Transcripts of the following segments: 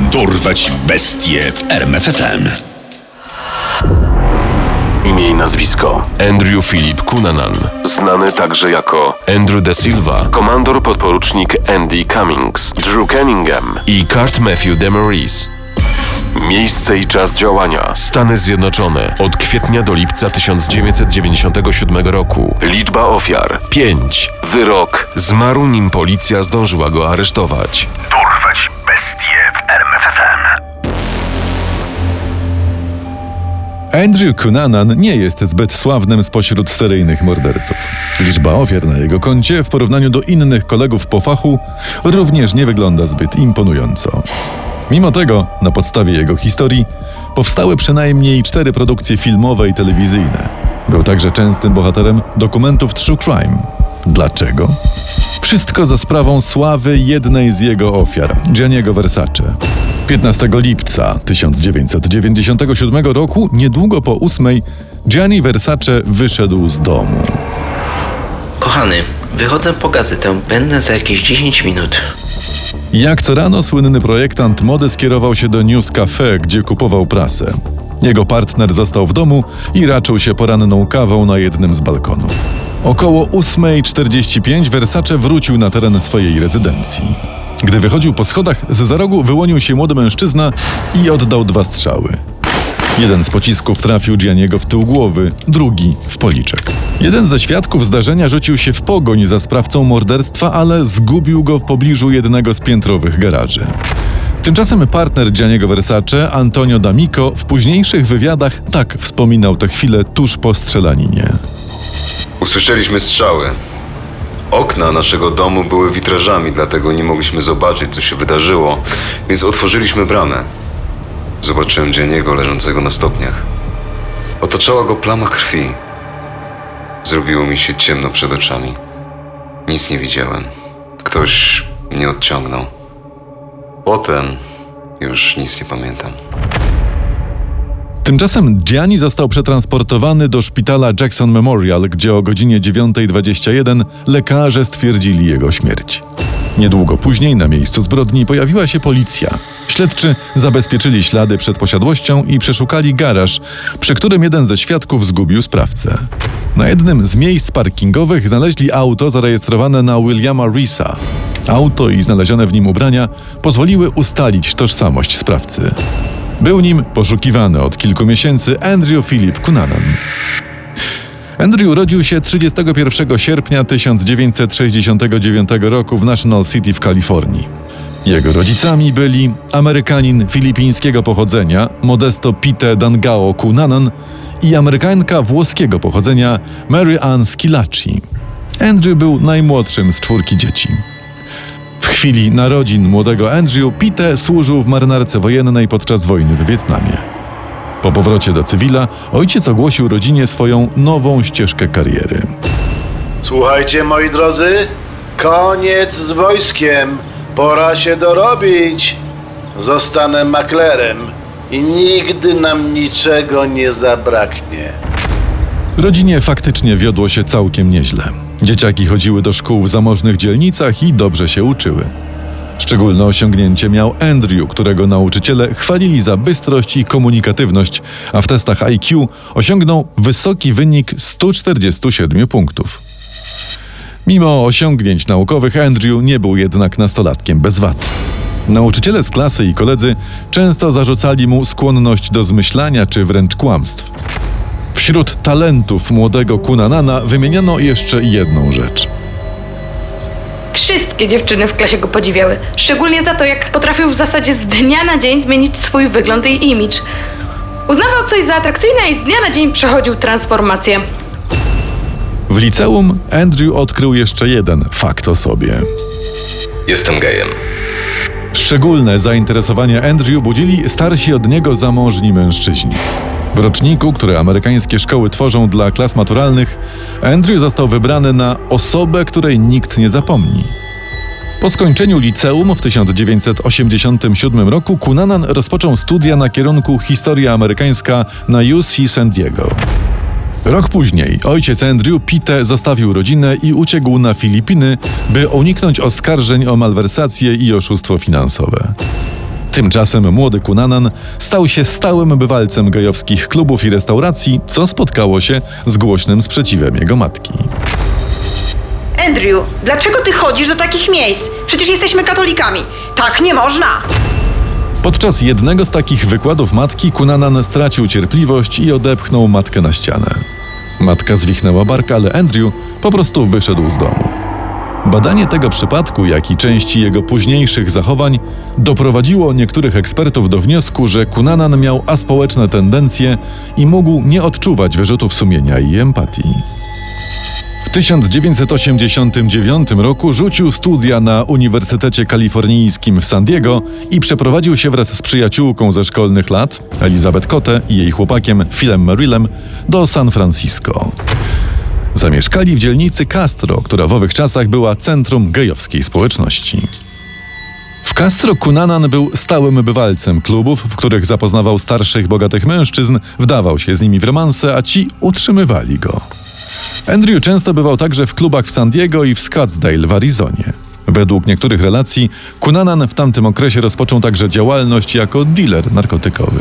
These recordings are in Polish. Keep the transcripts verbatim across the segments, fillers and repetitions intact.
Dorwać bestie w R M F F M. Imię i nazwisko: Andrew Philip Cunanan, znany także jako Andrew De Silva, komandor podporucznik Andy Cummings, Drew Cunningham i Kurt Matthew DeMaurice. Miejsce i czas działania: Stany Zjednoczone, od kwietnia do lipca tysiąc dziewięćset dziewięćdziesiątego siódmego roku. Liczba ofiar: pięć. Wyrok: zmarł, nim policja zdążyła go aresztować. Dorwać bestie w R M F F M. Andrew Cunanan nie jest zbyt sławnym spośród seryjnych morderców. Liczba ofiar na jego koncie w porównaniu do innych kolegów po fachu również nie wygląda zbyt imponująco. Mimo tego, na podstawie jego historii, powstały przynajmniej cztery produkcje filmowe i telewizyjne. Był także częstym bohaterem dokumentów True Crime. Dlaczego? Wszystko za sprawą sławy jednej z jego ofiar, Gianniego Versace. piętnastego lipca tysiąc dziewięćset dziewięćdziesiątego siódmego roku, niedługo po ósmej, Gianni Versace wyszedł z domu. Kochany, wychodzę po gazetę, będę za jakieś dziesięć minut. Jak co rano słynny projektant mody skierował się do News Cafe, gdzie kupował prasę. Jego partner został w domu i raczył się poranną kawą na jednym z balkonów. Około ósmej czterdzieści pięć Versace wrócił na teren swojej rezydencji. Gdy wychodził po schodach, zza rogu wyłonił się młody mężczyzna i oddał dwa strzały. Jeden z pocisków trafił Gianniego w tył głowy, drugi w policzek. Jeden ze świadków zdarzenia rzucił się w pogoń za sprawcą morderstwa, ale zgubił go w pobliżu jednego z piętrowych garaży. Tymczasem partner Gianniego Versace, Antonio D'Amico, w późniejszych wywiadach tak wspominał tę chwilę tuż po strzelaninie. Usłyszeliśmy strzały. Okna naszego domu były witrażami, dlatego nie mogliśmy zobaczyć, co się wydarzyło, więc otworzyliśmy bramę. Zobaczyłem Gianniego leżącego na stopniach. Otaczała go plama krwi. Zrobiło mi się ciemno przed oczami. Nic nie widziałem. Ktoś mnie odciągnął. Potem już nic nie pamiętam. Tymczasem Gianni został przetransportowany do szpitala Jackson Memorial, gdzie o godzinie dziewiąta dwadzieścia jeden lekarze stwierdzili jego śmierć. Niedługo później na miejscu zbrodni pojawiła się policja. Śledczy zabezpieczyli ślady przed posiadłością i przeszukali garaż, przy którym jeden ze świadków zgubił sprawcę. Na jednym z miejsc parkingowych znaleźli auto zarejestrowane na Williama Reesa. Auto i znalezione w nim ubrania pozwoliły ustalić tożsamość sprawcy. Był nim poszukiwany od kilku miesięcy Andrew Philip Cunanan. Andrew urodził się trzydziestego pierwszego sierpnia tysiąc dziewięćset sześćdziesiątego dziewiątego roku w National City w Kalifornii. Jego rodzicami byli Amerykanin filipińskiego pochodzenia Modesto Pite Dangao Cunanan i Amerykanka włoskiego pochodzenia Mary Ann Schillaci. Andrew był najmłodszym z czwórki dzieci. W chwili narodzin młodego Andrew, Pite służył w marynarce wojennej podczas wojny w Wietnamie. Po powrocie do cywila ojciec ogłosił rodzinie swoją nową ścieżkę kariery. Słuchajcie, moi drodzy, koniec z wojskiem, pora się dorobić. Zostanę maklerem i nigdy nam niczego nie zabraknie. Rodzinie faktycznie wiodło się całkiem nieźle. Dzieciaki chodziły do szkół w zamożnych dzielnicach i dobrze się uczyły. Szczególne osiągnięcie miał Andrew, którego nauczyciele chwalili za bystrość i komunikatywność, a w testach I Q osiągnął wysoki wynik sto czterdzieści siedem punktów. Mimo osiągnięć naukowych Andrew nie był jednak nastolatkiem bez wad. Nauczyciele z klasy i koledzy często zarzucali mu skłonność do zmyślania czy wręcz kłamstw. Wśród talentów młodego Cunanana wymieniano jeszcze jedną rzecz. Wszystkie dziewczyny w klasie go podziwiały, szczególnie za to, jak potrafił w zasadzie z dnia na dzień zmienić swój wygląd i imidż. Uznawał coś za atrakcyjne i z dnia na dzień przechodził transformację. W liceum Andrew odkrył jeszcze jeden fakt o sobie. Jestem gejem. Szczególne zainteresowanie Andrew budzili starsi od niego zamożni mężczyźni. W roczniku, który amerykańskie szkoły tworzą dla klas maturalnych, Andrew został wybrany na osobę, której nikt nie zapomni. Po skończeniu liceum w tysiąc dziewięćset osiemdziesiątym siódmym roku Cunanan rozpoczął studia na kierunku Historia Amerykańska na U C San Diego. Rok później ojciec Andrew, Pite, zostawił rodzinę i uciekł na Filipiny, by uniknąć oskarżeń o malwersacje i oszustwo finansowe. Tymczasem młody Cunanan stał się stałym bywalcem gejowskich klubów i restauracji, co spotkało się z głośnym sprzeciwem jego matki. Andrew, dlaczego ty chodzisz do takich miejsc? Przecież jesteśmy katolikami. Tak nie można! Podczas jednego z takich wykładów matki Cunanan stracił cierpliwość i odepchnął matkę na ścianę. Matka zwichnęła bark, ale Andrew po prostu wyszedł z domu. Badanie tego przypadku, jak i części jego późniejszych zachowań doprowadziło niektórych ekspertów do wniosku, że Cunanan miał aspołeczne tendencje i mógł nie odczuwać wyrzutów sumienia i empatii. W tysiąc dziewięćset osiemdziesiątym dziewiątym roku rzucił studia na Uniwersytecie Kalifornijskim w San Diego i przeprowadził się wraz z przyjaciółką ze szkolnych lat, Elizabeth Cotte, i jej chłopakiem Philem Merrillem do San Francisco. Zamieszkali w dzielnicy Castro, która w owych czasach była centrum gejowskiej społeczności. W Castro Cunanan był stałym bywalcem klubów, w których zapoznawał starszych, bogatych mężczyzn, wdawał się z nimi w romanse, a ci utrzymywali go. Andrew często bywał także w klubach w San Diego i w Scottsdale w Arizonie. Według niektórych relacji Cunanan w tamtym okresie rozpoczął także działalność jako dealer narkotykowy.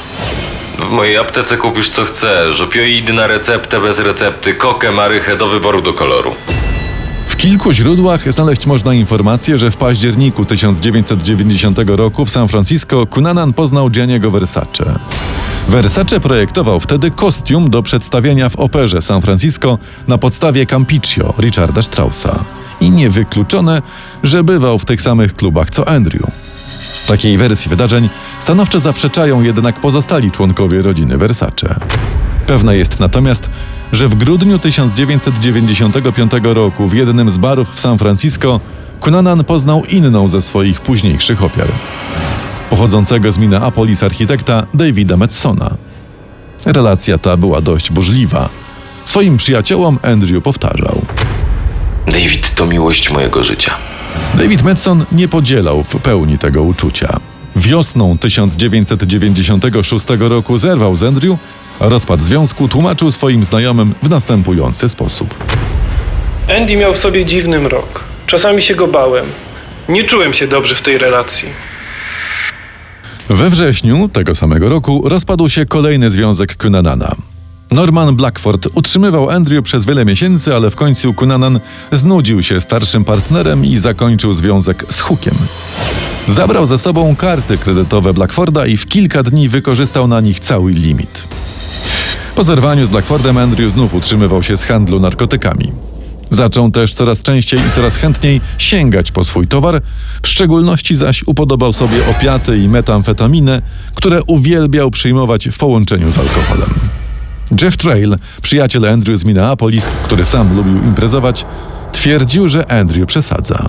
W mojej aptece kupisz co chcesz, opioidy na receptę, bez recepty, kokę, marychę, do wyboru, do koloru. W kilku źródłach znaleźć można informację, że w październiku tysiąc dziewięćset dziewięćdziesiątego roku w San Francisco Cunanan poznał Gianniego Versace. Versace projektował wtedy kostium do przedstawienia w operze San Francisco na podstawie Campiccio Richarda Straussa. I niewykluczone, że bywał w tych samych klubach co Andrew. Takiej wersji wydarzeń stanowczo zaprzeczają jednak pozostali członkowie rodziny Versace. Pewne jest natomiast, że w grudniu tysiąc dziewięćset dziewięćdziesiątego piątego roku w jednym z barów w San Francisco Cunanan poznał inną ze swoich późniejszych ofiar. Pochodzącego z Minneapolis architekta Davida Medsona. Relacja ta była dość burzliwa. Swoim przyjaciołom Andrew powtarzał: David to miłość mojego życia. David Medson nie podzielał w pełni tego uczucia. Wiosną tysiąc dziewięćset dziewięćdziesiątego szóstego roku zerwał z Andrew, a rozpad związku tłumaczył swoim znajomym w następujący sposób. Andy miał w sobie dziwny mrok. Czasami się go bałem. Nie czułem się dobrze w tej relacji. We wrześniu tego samego roku rozpadł się kolejny związek Cunanana. Norman Blackford utrzymywał Andrew przez wiele miesięcy, ale w końcu Cunanan znudził się starszym partnerem i zakończył związek z Hookiem. Zabrał ze sobą karty kredytowe Blackforda i w kilka dni wykorzystał na nich cały limit. Po zerwaniu z Blackfordem Andrew znów utrzymywał się z handlu narkotykami. Zaczął też coraz częściej i coraz chętniej sięgać po swój towar, w szczególności zaś upodobał sobie opiaty i metamfetaminę, które uwielbiał przyjmować w połączeniu z alkoholem. Jeff Trail, przyjaciel Andrew z Minneapolis, który sam lubił imprezować, twierdził, że Andrew przesadza.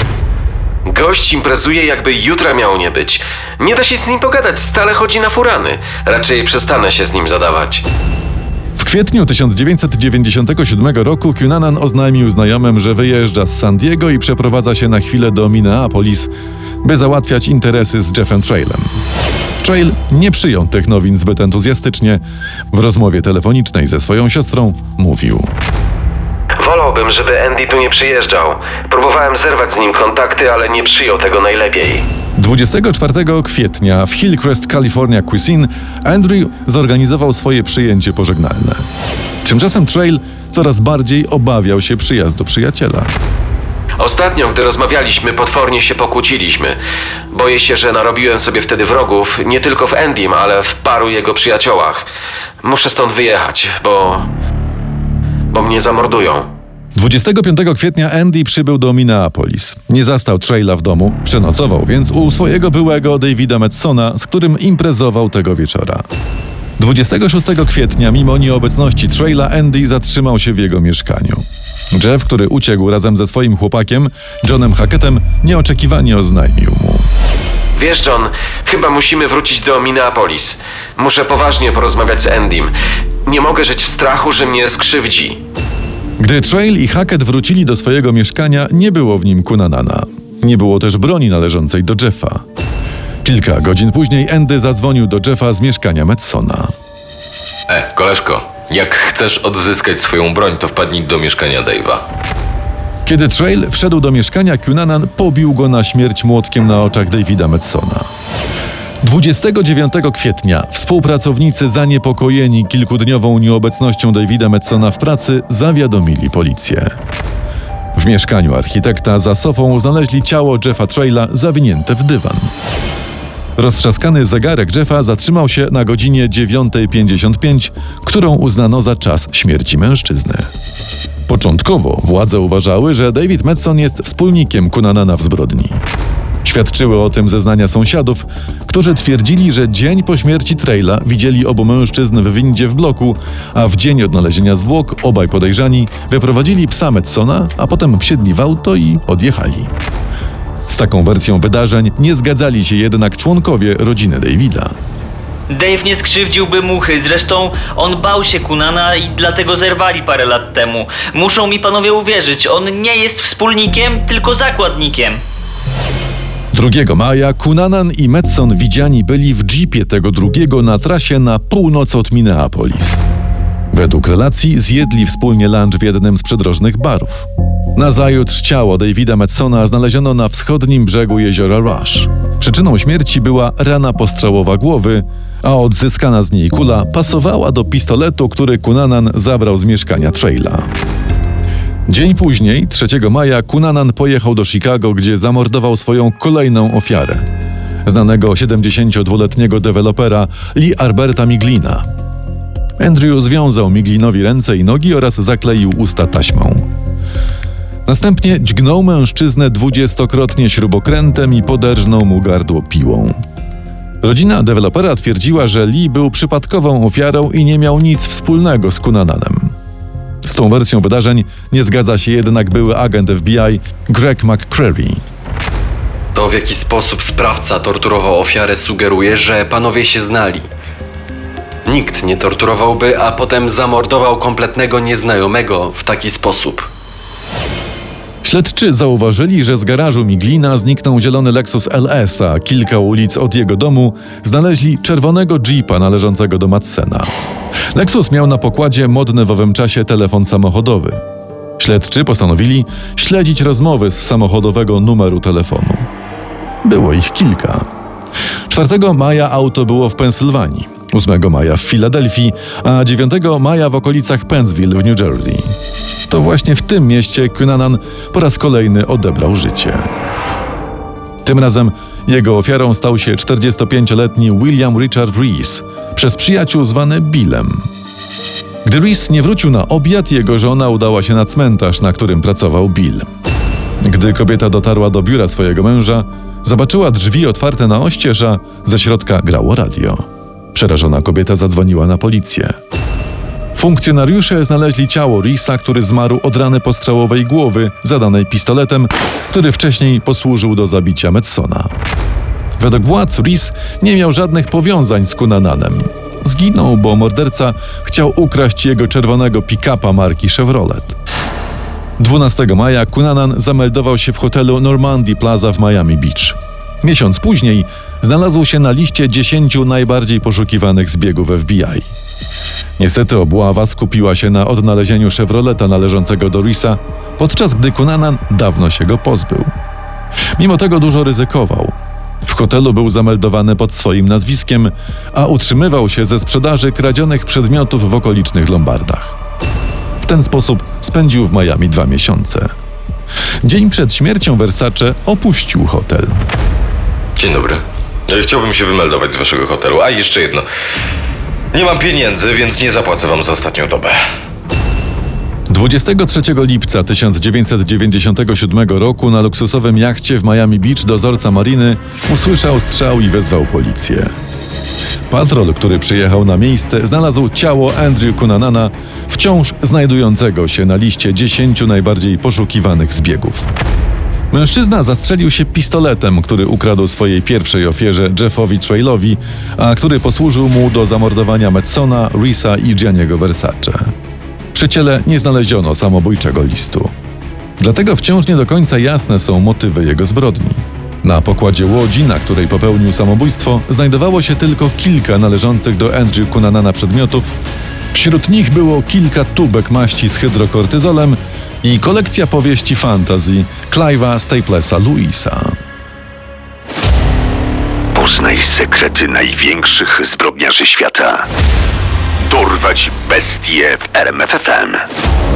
Gość imprezuje, jakby jutra miało nie być. Nie da się z nim pogadać, stale chodzi na furany. Raczej przestanę się z nim zadawać. W kwietniu tysiąc dziewięćset dziewięćdziesiątego siódmego roku Cunanan oznajmił znajomym, że wyjeżdża z San Diego i przeprowadza się na chwilę do Minneapolis, by załatwiać interesy z Jeffem Trailem. Trail nie przyjął tych nowin zbyt entuzjastycznie. W rozmowie telefonicznej ze swoją siostrą mówił: Wolałbym, żeby Andy tu nie przyjeżdżał. Próbowałem zerwać z nim kontakty, ale nie przyjął tego najlepiej. dwudziestego czwartego kwietnia w Hillcrest California Cuisine Andrew zorganizował swoje przyjęcie pożegnalne. Tymczasem Trail coraz bardziej obawiał się przyjazdu przyjaciela. Ostatnio, gdy rozmawialiśmy, potwornie się pokłóciliśmy. Boję się, że narobiłem sobie wtedy wrogów, nie tylko w Andym, ale w paru jego przyjaciołach. Muszę stąd wyjechać, bo... bo mnie zamordują. dwudziestego piątego kwietnia Andy przybył do Minneapolis. Nie zastał Traila w domu, przenocował więc u swojego byłego Davida Medsona, z którym imprezował tego wieczora. dwudziestego szóstego kwietnia, mimo nieobecności Traila, Andy zatrzymał się w jego mieszkaniu. Jeff, który uciekł razem ze swoim chłopakiem, Johnem Hackettem, nieoczekiwanie oznajmił mu: Wiesz, John, chyba musimy wrócić do Minneapolis. Muszę poważnie porozmawiać z Andym. Nie mogę żyć w strachu, że mnie skrzywdzi. Gdy Trail i Hackett wrócili do swojego mieszkania, nie było w nim Cunanana. Nie było też broni należącej do Jeffa. Kilka godzin później Andy zadzwonił do Jeffa z mieszkania Medsona. E, koleżko, jak chcesz odzyskać swoją broń, to wpadnij do mieszkania Dave'a. Kiedy Trail wszedł do mieszkania, Cunanan pobił go na śmierć młotkiem na oczach Davida Medsona. dwudziestego dziewiątego kwietnia współpracownicy zaniepokojeni kilkudniową nieobecnością Davida Madsona w pracy zawiadomili policję. W mieszkaniu architekta za sofą znaleźli ciało Jeffa Traila zawinięte w dywan. Roztrzaskany zegarek Jeffa zatrzymał się na godzinie dziewiąta pięćdziesiąt pięć, którą uznano za czas śmierci mężczyzny. Początkowo władze uważały, że David Madson jest wspólnikiem Cunanana w zbrodni. Świadczyły o tym zeznania sąsiadów, którzy twierdzili, że dzień po śmierci Traila widzieli obu mężczyzn w windzie w bloku, a w dzień odnalezienia zwłok obaj podejrzani wyprowadzili psa Madsona, a potem wsiedli w auto i odjechali. Z taką wersją wydarzeń nie zgadzali się jednak członkowie rodziny Davida. Dave nie skrzywdziłby muchy, zresztą on bał się Cunana i dlatego zerwali parę lat temu. Muszą mi panowie uwierzyć, on nie jest wspólnikiem, tylko zakładnikiem. drugiego maja Cunanan i Madson widziani byli w jeepie tego drugiego na trasie na północ od Minneapolis. Według relacji zjedli wspólnie lunch w jednym z przydrożnych barów. Nazajutrz ciało Davida Madsona znaleziono na wschodnim brzegu jeziora Rush. Przyczyną śmierci była rana postrzałowa głowy, a odzyskana z niej kula pasowała do pistoletu, który Cunanan zabrał z mieszkania Traila. Dzień później, trzeciego maja, Cunanan pojechał do Chicago, gdzie zamordował swoją kolejną ofiarę, znanego siedemdziesięciodwuletniego dewelopera Lee Alberta Miglina. Andrew związał Miglinowi ręce i nogi oraz zakleił usta taśmą. Następnie dźgnął mężczyznę dwudziestokrotnie śrubokrętem i poderżnął mu gardło piłą. Rodzina dewelopera twierdziła, że Lee był przypadkową ofiarą i nie miał nic wspólnego z Cunananem. Z tą wersją wydarzeń nie zgadza się jednak były agent F B I Greg McCreary. To, w jaki sposób sprawca torturował ofiarę, sugeruje, że panowie się znali. Nikt nie torturowałby, a potem zamordował kompletnego nieznajomego w taki sposób. Śledczy zauważyli, że z garażu Miglina zniknął zielony Lexus L S, a kilka ulic od jego domu znaleźli czerwonego jeepa należącego do Madsena. Lexus miał na pokładzie modny w owym czasie telefon samochodowy. Śledczy postanowili śledzić rozmowy z samochodowego numeru telefonu. Było ich kilka. czwartego maja auto było w Pensylwanii, ósmego maja w Filadelfii, a dziewiątego maja w okolicach Pennsville w New Jersey. To właśnie w tym mieście Cunanan po raz kolejny odebrał życie. Tym razem jego ofiarą stał się czterdziestopięcioletni William Richard Reese, przez przyjaciół zwany Billem. Gdy Reese nie wrócił na obiad, jego żona udała się na cmentarz, na którym pracował Bill. Gdy kobieta dotarła do biura swojego męża, zobaczyła drzwi otwarte na oścież, a ze środka grało radio. Przerażona kobieta zadzwoniła na policję. Funkcjonariusze znaleźli ciało Reese'a, który zmarł od rany postrzałowej głowy zadanej pistoletem, który wcześniej posłużył do zabicia Madsona. Według władz Reese nie miał żadnych powiązań z Cunananem. Zginął, bo morderca chciał ukraść jego czerwonego pick-upa marki Chevrolet. dwunastego maja Cunanan zameldował się w hotelu Normandy Plaza w Miami Beach. Miesiąc później znalazł się na liście dziesięciu najbardziej poszukiwanych zbiegów F B I. Niestety obława skupiła się na odnalezieniu Chevroleta należącego do Reese'a, podczas gdy Cunanan dawno się go pozbył. Mimo tego dużo ryzykował. W hotelu był zameldowany pod swoim nazwiskiem, a utrzymywał się ze sprzedaży kradzionych przedmiotów w okolicznych lombardach. W ten sposób spędził w Miami dwa miesiące. Dzień przed śmiercią Versace opuścił hotel. Dzień dobry. Chciałbym się wymeldować z waszego hotelu. A jeszcze jedno. Nie mam pieniędzy, więc nie zapłacę wam za ostatnią dobę. dwudziestego trzeciego lipca tysiąc dziewięćset dziewięćdziesiątego siódmego roku na luksusowym jachcie w Miami Beach dozorca mariny usłyszał strzał i wezwał policję. Patrol, który przyjechał na miejsce, znalazł ciało Andrew Cunanana, wciąż znajdującego się na liście dziesięciu najbardziej poszukiwanych zbiegów. Mężczyzna zastrzelił się pistoletem, który ukradł swojej pierwszej ofierze Jeffowi Trailowi, a który posłużył mu do zamordowania Madsona, Reese'a i Gianniego Versace. Przy ciele nie znaleziono samobójczego listu. Dlatego wciąż nie do końca jasne są motywy jego zbrodni. Na pokładzie łodzi, na której popełnił samobójstwo, znajdowało się tylko kilka należących do Andrew Cunanana przedmiotów. Wśród nich było kilka tubek maści z hydrokortyzolem i kolekcja powieści fantasy Clive'a Staplesa Lewisa. Poznaj sekrety największych zbrodniarzy świata. Dorwać bestie w R M F F M.